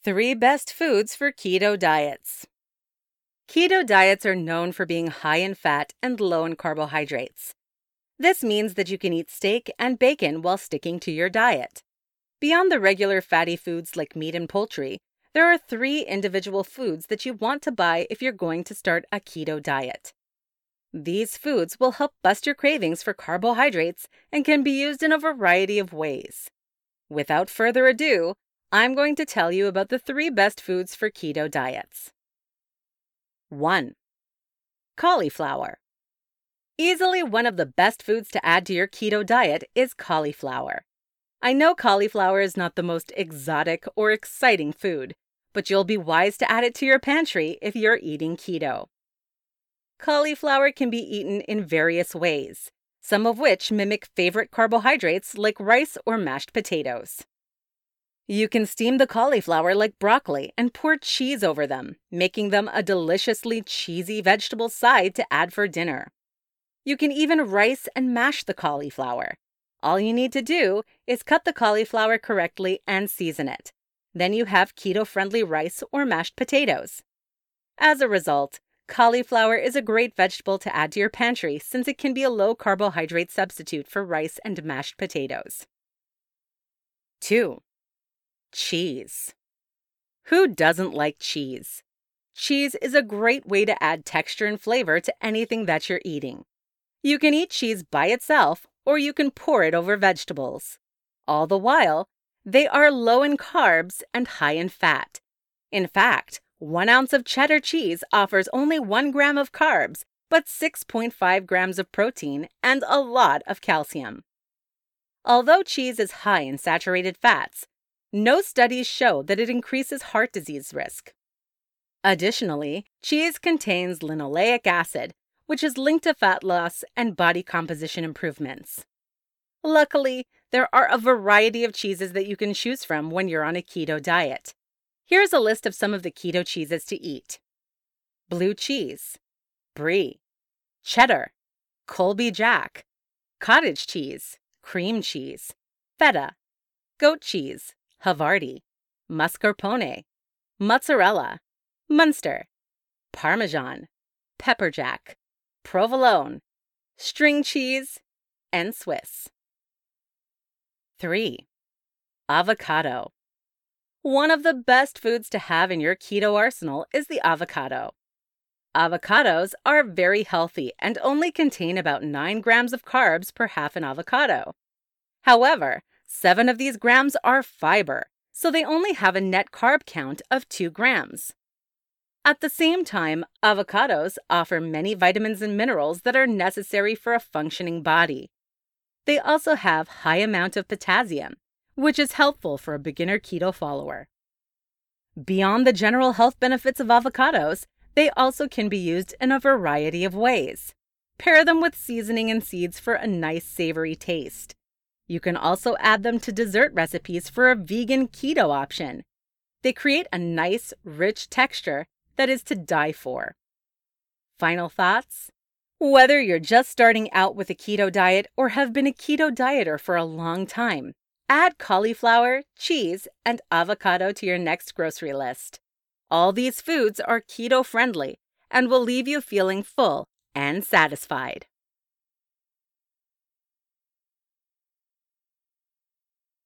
3 best foods for keto diets. Keto diets are known for being high in fat and low in carbohydrates. This means that you can eat steak and bacon while sticking to your diet. Beyond the regular fatty foods like meat and poultry, there are 3 individual foods that you want to buy if you're going to start a keto diet. These foods will help bust your cravings for carbohydrates and can be used in a variety of ways. Without further ado, I'm going to tell you about the 3 best foods for keto diets. 1. Cauliflower. Easily one of the best foods to add to your keto diet is cauliflower. I know cauliflower is not the most exotic or exciting food, but you'll be wise to add it to your pantry if you're eating keto. Cauliflower can be eaten in various ways, some of which mimic favorite carbohydrates like rice or mashed potatoes. You can steam the cauliflower like broccoli and pour cheese over them, making them a deliciously cheesy vegetable side to add for dinner. You can even rice and mash the cauliflower. All you need to do is cut the cauliflower correctly and season it. Then you have keto-friendly rice or mashed potatoes. As a result, cauliflower is a great vegetable to add to your pantry since it can be a low-carbohydrate substitute for rice and mashed potatoes. 2. Cheese. Who doesn't like cheese? Cheese is a great way to add texture and flavor to anything that you're eating. You can eat cheese by itself, or you can pour it over vegetables. All the while, they are low in carbs and high in fat. In fact, 1 ounce of cheddar cheese offers only 1 gram of carbs, but 6.5 grams of protein and a lot of calcium. Although cheese is high in saturated fats, no studies show that it increases heart disease risk. Additionally, cheese contains linoleic acid, which is linked to fat loss and body composition improvements. Luckily, there are a variety of cheeses that you can choose from when you're on a keto diet. Here's a list of some of the keto cheeses to eat: blue cheese, brie, cheddar, Colby Jack, cottage cheese, cream cheese, feta, goat cheese, Havarti, mascarpone, mozzarella, Munster, Parmesan, pepper jack, provolone, string cheese, and Swiss. 3. Avocado. One of the best foods to have in your keto arsenal is the avocado. Avocados are very healthy and only contain about 9 grams of carbs per half an avocado. However, 7 of these grams are fiber, so they only have a net carb count of 2 grams. At the same time, avocados offer many vitamins and minerals that are necessary for a functioning body. They also have high amount of potassium, which is helpful for a beginner keto follower. Beyond the general health benefits of avocados, they also can be used in a variety of ways. Pair them with seasoning and seeds for a nice savory taste. You can also add them to dessert recipes for a vegan keto option. They create a nice, rich texture that is to die for. Final thoughts? Whether you're just starting out with a keto diet or have been a keto dieter for a long time, add cauliflower, cheese, and avocado to your next grocery list. All these foods are keto-friendly and will leave you feeling full and satisfied.